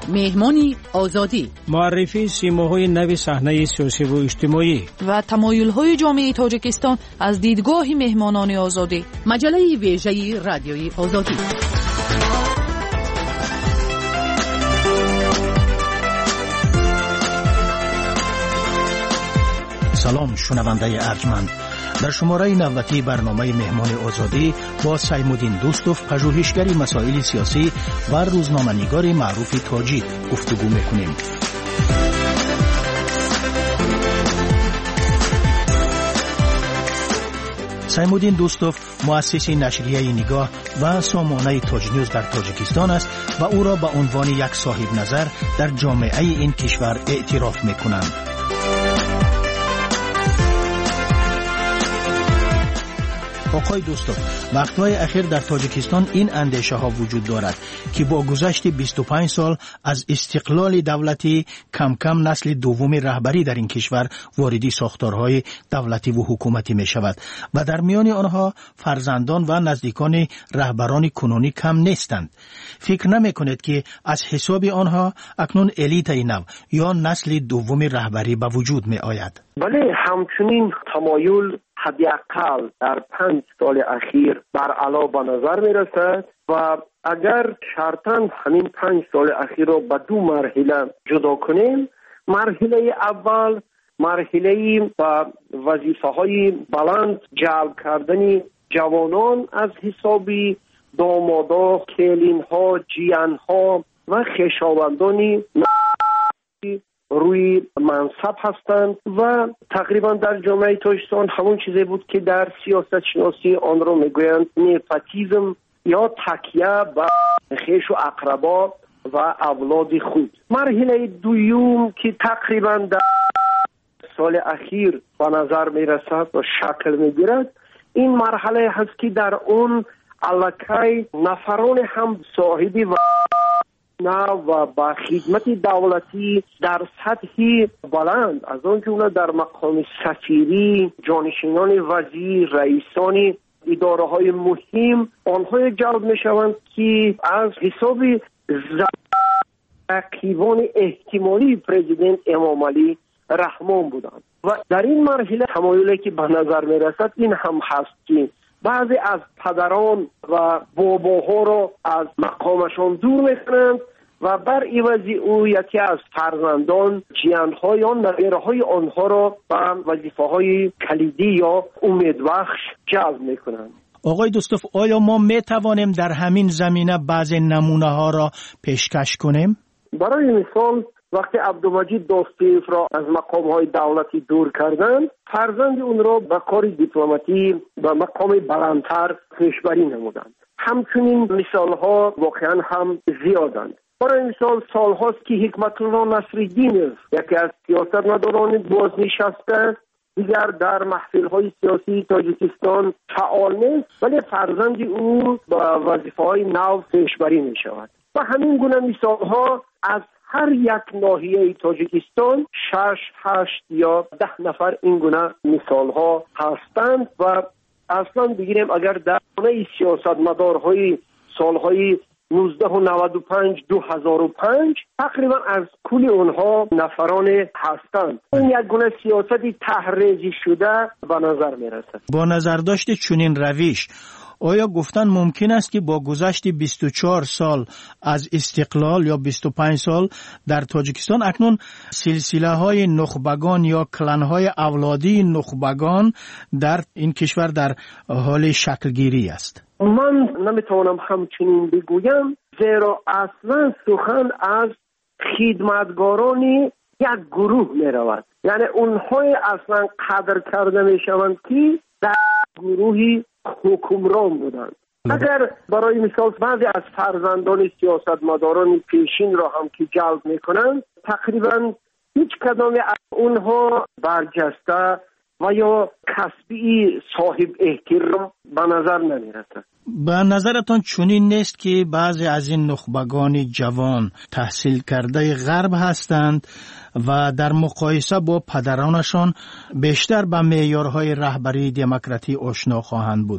مهمانی آزادی، معرفی سیماهای نو صحنه سیاسی و اجتماعی و تمایل‌های جامعه تاجیکستان از دیدگاه مهمانان آزادی. مجله ویژه رادیوی آزادی. سلام شنونده ارجمند. در شماره 90 برنامه مهمان آزادی با سیمودین دوستوف، پژوهشگر مسائل سیاسی و روزنامه‌نگار معروف تاجیک گفتگو می‌کنیم. سیمودین دوستوف مؤسس نشریه نگاه و سامانه تاج نیوز در تاجیکستان است و او را به عنوان یک صاحب نظر در جامعه این کشور اعتراف می‌کنند. آقای دوستوف، وقتهای اخیر در تاجیکستان این اندیشه ها وجود دارد که با گذشت 25 سال از استقلال دولتی کم کم نسل دوم رهبری در این کشور واردی ساختارهای دولتی و حکومتی می شود و در میان آنها فرزندان و نزدیکان رهبران کنونی کم نیستند. فکر نمی کنید که از حساب آنها اکنون الیت نو یا نسل دوم رهبری به وجود می آید؟ بله، همچنین تمایل حداقل در 5 سال اخیر بر علا به نظر می رسد و اگر شرطاً همین 5 سال اخیر را به 2 مرحله جدا کنیم، مرحله اول مرحله با وظیفه های بلند جلب کردن جوانان از حساب دامادا، کلین ها، جیان ها و خویشاوندان روی منصب هستند و تقریبا در جامعه تاجیکستان همون چیزی بود که در سیاست شناسی آن را میگویند نپوتیسم یا تکیه به خویش و اقربا و اولاد خود. مرحله دوم که تقریبا در سال اخیر به نظر میرسد و شکل میگیرد، این مرحله هست که در اون الکی نفران هم صاحبی و و با خدمت دولتی در سطحی بلند، از آن جمله در مقام سفیری، جانشینان وزیر، رئیسان اداره های مهم، آنها جلب می شوند که از حساب رقیبان احتمالی پرزیدنت امام علی رحمان بودند. و در این مرحله تمایلی که به نظر می رسد این هم هست که بعضی از پدران و باباها را از مقامشان دور میکنند و بر عوض او یکی از فرزندان جیان‌های آن نویره‌های آنها را به وظیفه‌های کلیدی یا امیدبخش جلب میکنند. آقای دوستوف، آیا ما میتوانیم در همین زمینه بعضی نمونه ها را پیشکش کنیم؟ برای مثال وقتی عبدالمجید داستیف را از مقام‌های دولتی دور کردند، فرزند اون را به کار دیپلماتی و مقام بلندتر پیشبری نمودند. همچنین مثال‌ها واقعا هم زیادند. برای مثال سال‌هاست که حکمت الله نصرالدین یکی از سیاستمداران بازنشسته دیگر در محفل‌های سیاسی تاجیکستان فعال نیست، ولی فرزند او با وظیفه‌های نو پیشبری می‌شود. و همین گونه مثال‌ها از هر یک ناحیه تاجیکستان 6, 8 یا 10 نفر این گونه مثال ها هستند و اصلا بگیریم اگر در خانه سیاستمدارهای سالهای 1995 2005 تقریبا از کل اونها نفران هستند. این یک گونه سیاستی تحریزی شده به نظر می رسد. با نظر داشت چنین روش، آیا گفتن ممکن است که با گذشت 24 سال از استقلال یا 25 سال در تاجیکستان اکنون سلسله های نخبگان یا کلان های اولادی نخبگان در این کشور در حال شکلگیری است؟ من نمیتوانم همچنین بگویم، زیرا اصلا سخن از خدمتگاران یک گروه می رود. یعنی اونهای اصلا قدر کرده می شوند که در گروهی حکمران بودند. اگر برای مثال بعضی از فرزندان سیاستمداران پیشین را هم که جلب میکنند، تقریبا هیچ کدام از اونها برجسته و یا کسبی صاحب احترام به نظر نمیرسد. به نظرتان چنین نیست که بعضی از این نخبگان جوان تحصیل کرده غرب هستند و در مقایسه با پدرانشان بیشتر به معیارهای رهبری دموکراتی آشنا خواهند بود؟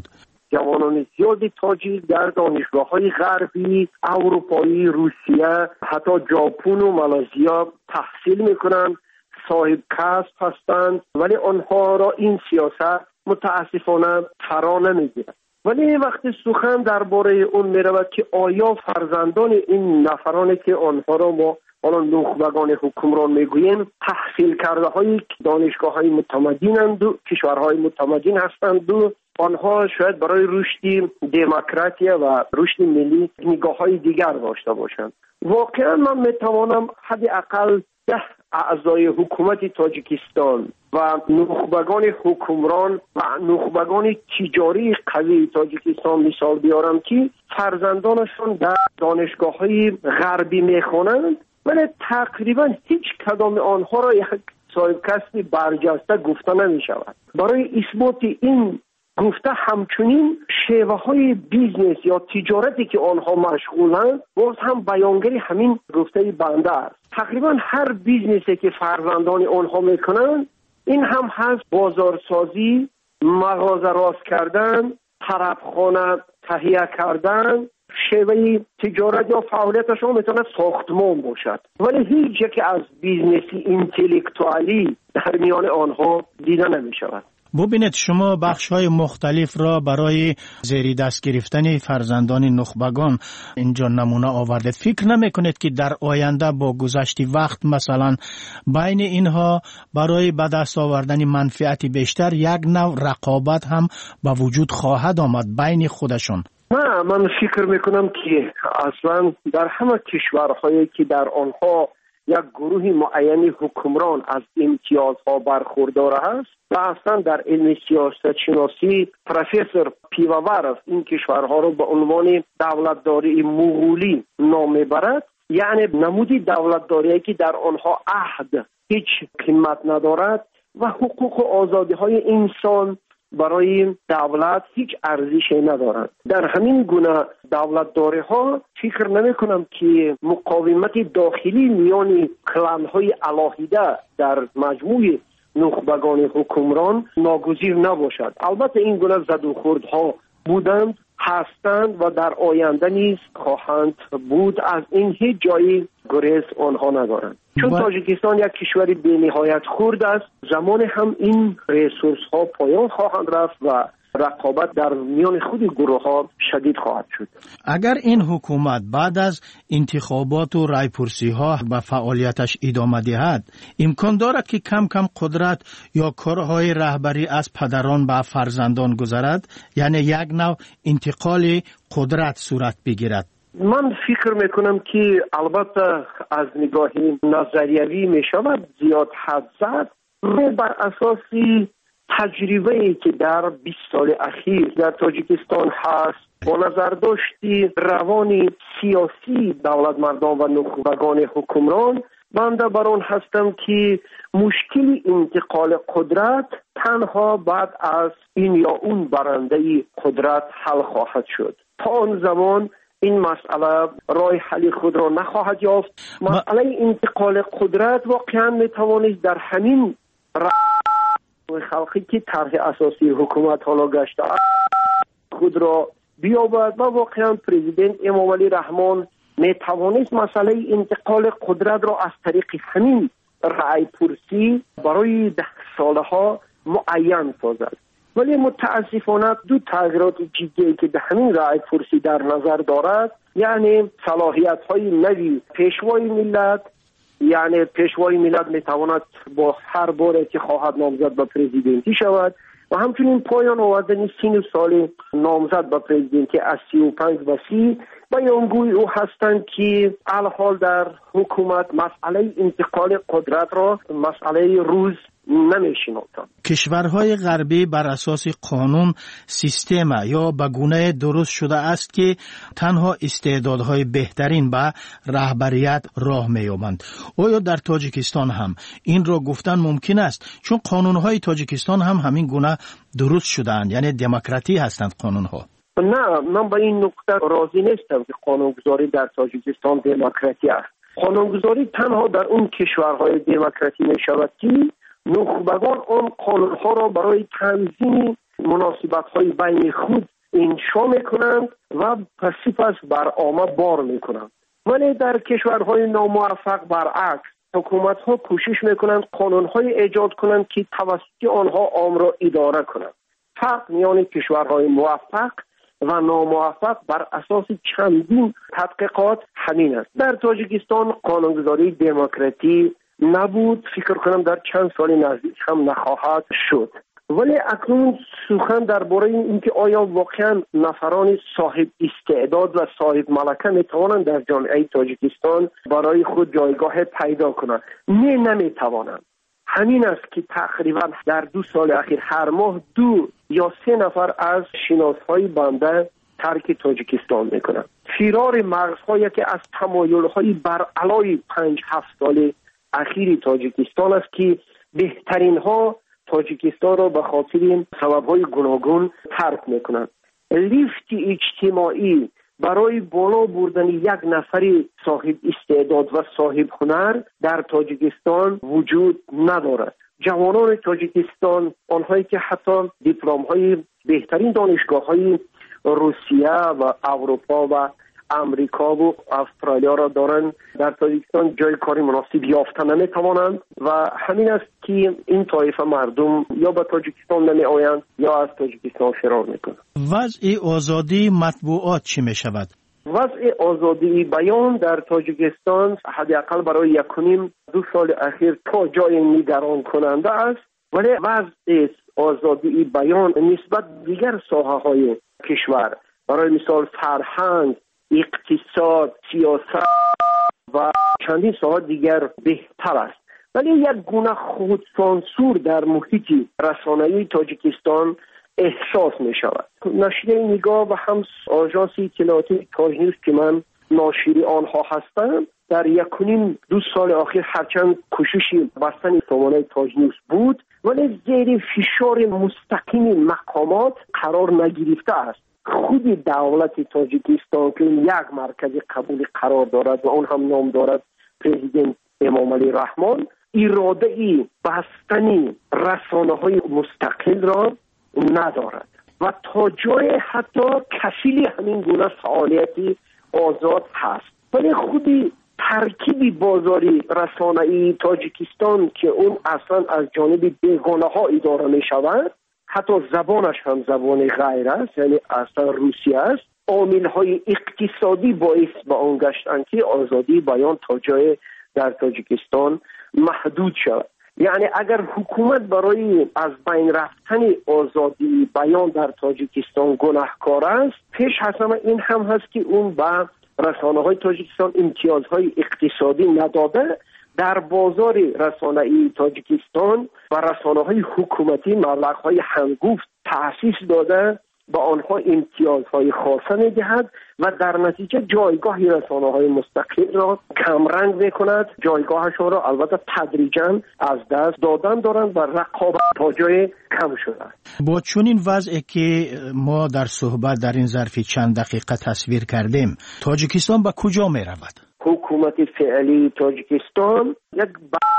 جوانان زیادی تاجیک در دانشگاه‌های غربی، اروپایی، روسیه، حتی ژاپن و مالزیا تحصیل میکنند، صاحب کسب هستند، ولی آنها را این سیاست متاسفانه فرا نمیگیرد. ولی وقتی سخن درباره اون میرود که آیا فرزندان این نفرانی که آنها را ما حالا نخبگان حکمران میگوییم تحصیل کرده های دانشگاه های متمدنند و کشورهای متمدن هستند و آنها شاید برای رشد دموکراسی و رشد ملی نگاه های دیگر داشته باشند. واقعا من میتوانم حداقل 10 اعضای حکومت تاجیکستان و نخبگان حکمران و نخبگان تجاری قوی تاجیکستان مثال بیارم که فرزندانشون در دانشگاه‌های غربی میخوانند، ولی تقریبا هیچ کدام آنها را یک صاحب کسب برجسته گفته نمی شود. برای اثبات این گفته همچنین شیوه های بیزنس یا تجارتی که آنها مشغولند باز هم بیانگری همین گفته بنده است. تقریبا هر بیزنسی که فرزندان آنها میکنند این هم هست بازارسازی، مغازه راست کردن، طرفخانه تهیه کردن، شیوه تجارت یا فعالیتشون میتونه ساختمان باشد، ولی هیچ یک از بیزنسی اینتלקتوالی در میان آنها دیده نمی شود. ببینید شما بخش‌های مختلف را برای زیر دست گرفتن فرزندان نخبگان اینجا نمونه آورده. فکر نمی‌کنید که در آینده با گذشت وقت مثلا بین اینها برای به دست آوردن منفعت بیشتر یک نوع رقابت هم به وجود خواهد آمد بین خودشون؟ نه، من فکر میکنم که اصلا در همه کشورهایی که در آنها یک گروه معینی حکمران از امتیازها برخوردار است و اصلا در علم سیاست شناسی پروفسور پیوورف این کشورها را به عنوان دولتداری مغولی نام میبرد، یعنی نمودی دولتداری که در آنها عهد هیچ قیمت ندارد و حقوق و آزادی های انسان برای دولت هیچ ارزشی ندارند. در همین گونه دولتداری ها فکر نمی کنم که مقاومت داخلی میان کلان های علاهیده در مجموع نخبگان حکمران ناگزیر نباشد. البته این گونه زد و خوردها بودند، هستند و در آینده نیز خواهند بود. از این هیچ جایی گریز آنها ندارند، چون تاجیکستان یک کشور بی نهایت خرد است. زمان هم این ریسورس ها پایان خواهند رفت و رقابت در میان خود گروه ها شدید خواهد شد. اگر این حکومت بعد از انتخابات و رایپرسی ها به فعالیتش ادامه دهد، امکان دارد که کم کم قدرت یا کارهای رهبری از پدران به فرزندان گذرد، یعنی یک نوع انتقال قدرت صورت بگیرد. من فکر میکنم که البته از نگاه نظریوی میشود زیاد حد زد، بر اساسی تجربه‌ای که در 20 سال اخیر در تاجیکستان هست با نظر داشتی روان سیاسی دولت مردان و نخبگان حکمران، بنده بر آن هستم که مشکل انتقال قدرت تنها بعد از این یا اون برنده قدرت حل خواهد شد. تا آن زمان این مسئله راه حل خود را نخواهد یافت. مسئله انتقال قدرت واقعا میتوانست در همین خلقی که طرح اساسی حکومت حالا گشته خود را بیابد و واقعا پرزیدنت امام علی رحمان میتوانست مسئله انتقال قدرت را از طریق همین رأی پرسی برای 10 سالها معین سازد. ولی متاسفانه دو تغییرات جدی که در همین رأی پرسی در نظر دارد، یعنی صلاحیت های نوی پیشوای ملت، یعنی پیشوای ملت میتواند با هر باره که خواهد نامزد به پرزیدنتی شود و همچنین پایان آوردن سن سال نامزد به پرزیدنتی از 35 به 30 بیانگوی او هستند که الحال در حکومت مسئله انتقال قدرت را مسئله روز نمیشناسند. کشورهای غربی بر اساس قانون سیستم یا به گونه درست شده است که تنها استعدادهای بهترین به رهبریت راه می‌یابند. آیا در تاجیکستان هم این را گفتن ممکن است؟ چون قانونهای تاجیکستان هم همین گونه درست شده‌اند، یعنی دموکراتی هستند قانونها. نه، من به این نکته راضی نیستم که قانونگذاری در تاجیکستان دموکراتی است. قانونگذاری تنها در اون کشورهای دموکراتی می‌شود که نخبگان آن قانونها را برای تنظیم مناسبت‌های بین خود انشا میکنند و پس برآمه بار میکنند. ولی در کشورهای ناموفق برعکس، حکومت ها کوشش میکنند قانون های ایجاد کنند که توسط آنها عام را اداره کنند. فرق میان کشورهای موفق و ناموفق بر اساس چندین تحقیقات همین است. در تاجیکستان قانونگذاری دموکراتی نبود، فکر کنم در چند سال نزدیک هم نخواهد شد. ولی اکنون سخن درباره اینکه آیا واقعا نفران صاحب استعداد و صاحب ملکه میتوانند در جامعه تاجیکستان برای خود جایگاه پیدا کنند؟ نمیتوانند. همین است که تقریبا در 2 سال اخیر هر ماه 2 یا 3 نفر از شناسهای بنده ترک تاجیکستان میکنند. فرار مغزهایی که از تمایلهای بر علای 5-7 سال اخیر تاجیکستان است که بهترین ها تاجیکستان را به خاطر سبب‌های گوناگون ترک میکنند. لیفت اجتماعی برای بالا بردن یک نفر صاحب استعداد و صاحب هنر در تاجیکستان وجود ندارد. جوانان تاجیکستان، آنهایی که حتی دیپلم‌های بهترین دانشگاه‌های روسیه و اروپا و امریکا و استرالیا را دارند، در تاجیکستان جای کاری مناسب یافتن نمی‌توانند و همین است که این طایفه مردم یا به تاجیکستان نمی‌آیند یا از تاجیکستان فرار می‌کنند. وضع آزادی مطبوعات چی می‌شود؟ وضع آزادی بیان در تاجیکستان حداقل برای 1.5-2 سال اخیر تا جای نگران کننده است، ولی وضع آزادی بیان نسبت دیگر ساحه‌های کشور، برای مثال فرهنگ، اقتصاد، سیاست و چندین ساحه دیگر بهتر است. ولی یک گونه خودسانسور در محیط رسانه‌ای تاجیکستان احساس می شود. نشریه نگاه و هم آژانس اطلاعاتی تاج نیوز که من ناشری آنها هستم، در 1.5-2 سال اخیر هرچند کوششی بستن سامانه تاج نیوز بود، ولی زیر فشار مستقیم مقامات قرار نگرفته است. خود دولت تاجیکستان که یک مرکز قبول قرار دارد و اون هم نام دارد پرزیدنت امامعلی رحمان، اراده ای بستنی رسانه‌های مستقل را ندارد و تا جای حتی کفیل همین گونه فعالیتی آزاد هست. ولی خودی ترکیب بازاری رسانه‌ای تاجیکستان که اون اصلا از جانب بیگانه ها اداره می شود، حتی زبانش هم زبان غیر است، یعنی اصلا روسیه است، عامل‌های اقتصادی باعث به آن گشتند که آزادی بیان تا جای در تاجیکستان محدود شود. یعنی اگر حکومت برای از بین رفتن آزادی بیان در تاجیکستان گناهکار است، پیش از همه این هم هست که اون به رسانه‌های تاجیکستان امتیازهای اقتصادی نداده، در بازار رسانه‌ای تاجیکستان و رسانه‌های حکومتی مبلغ‌های هنگفت تأسیس داده، با آنها امتیازهای خاصه می‌دهد و در نتیجه جایگاه رسانه‌های مستقل را کمرنگ می‌کند، جایگاهشان را البته تدریجاً از دست دادن دارند و رقابت تا جای کم شده. با چنین وضعی که ما در صحبت در این ظرف چند دقیقه تصویر کردیم، تاجیکستان به کجا می‌رود؟ حکومت فعلی تاجیکستان یک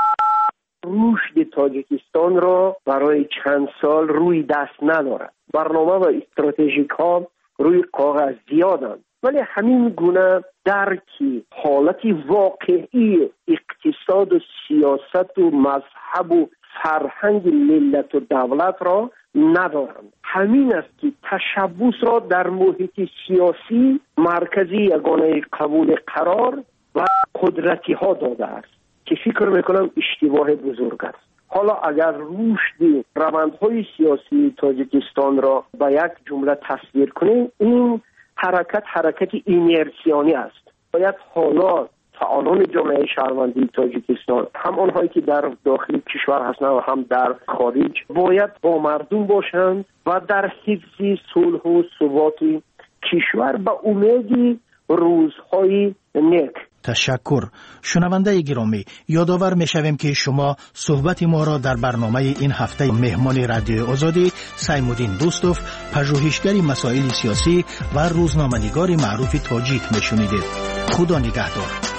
رشد تاجیکستان را برای چند سال روی دست ندارد. برنامه و استراتژیک ها روی کاغذ زیادند، ولی همین گونه درکی حالت واقعی اقتصاد و سیاست و مذهب و فرهنگ ملت و دولت را ندارند. همین است که تشبث را در محیط سیاسی مرکزی یگانه قبول قرار و قدرتی ها داده است که فکر میکنم اشتباه بزرگ است. حالا اگر رشد روندهای سیاسی تاجیکستان را به یک جمله تصویر کنیم، این حرکت اینرسیانی است. باید حالا فعالان جامعه شهروندی تاجیکستان، هم آنهایی که در داخل کشور هستند و هم در خارج، باید با مردم باشند و در حفظ صلح و ثبات کشور به امید روزهای نیک. تشکر. شنونده گرامی، یادآور می‌شویم که شما صحبت ما را در برنامه این هفته مهمان رادیو آزادی سیمودین دوستوف، پژوهشگر مسائل سیاسی و روزنامه‌نگار معروف تاجیک میشنیدید. خدا نگهدار.